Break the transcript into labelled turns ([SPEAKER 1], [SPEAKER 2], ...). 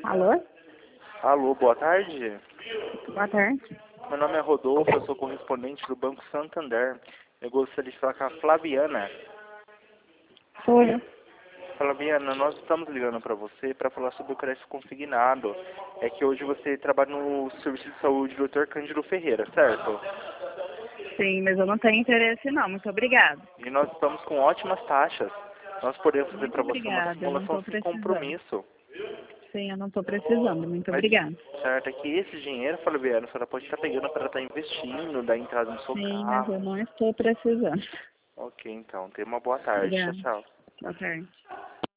[SPEAKER 1] Alô?
[SPEAKER 2] Alô, boa tarde.
[SPEAKER 1] Boa tarde.
[SPEAKER 2] Meu nome é Rodolfo, eu sou correspondente do Banco Santander. Eu gostaria de falar com a Flaviana.
[SPEAKER 1] Sou eu.
[SPEAKER 2] Flaviana, nós estamos ligando para você para falar sobre o crédito consignado. É que hoje você trabalha no Serviço de Saúde do Dr. Cândido Ferreira, certo?
[SPEAKER 1] Sim, mas eu não tenho interesse não. Muito obrigada.
[SPEAKER 2] E nós estamos com ótimas taxas. Nós podemos fazer
[SPEAKER 1] Muito
[SPEAKER 2] para você uma
[SPEAKER 1] obrigada. Eu não
[SPEAKER 2] simulação
[SPEAKER 1] estou
[SPEAKER 2] sem
[SPEAKER 1] precisando.
[SPEAKER 2] compromisso.
[SPEAKER 1] Sim, eu não estou precisando. Muito
[SPEAKER 2] Mas,
[SPEAKER 1] obrigada.
[SPEAKER 2] certo, é que esse dinheiro, Flaviana, a senhora pode estar pegando para estar investindo, dar entrada no seu
[SPEAKER 1] Sim, mas eu
[SPEAKER 2] carro.
[SPEAKER 1] não estou precisando.
[SPEAKER 2] Ok, então. Tenha uma boa tarde. Tchau,
[SPEAKER 1] Obrigada.
[SPEAKER 2] tchau.
[SPEAKER 1] Boa tarde.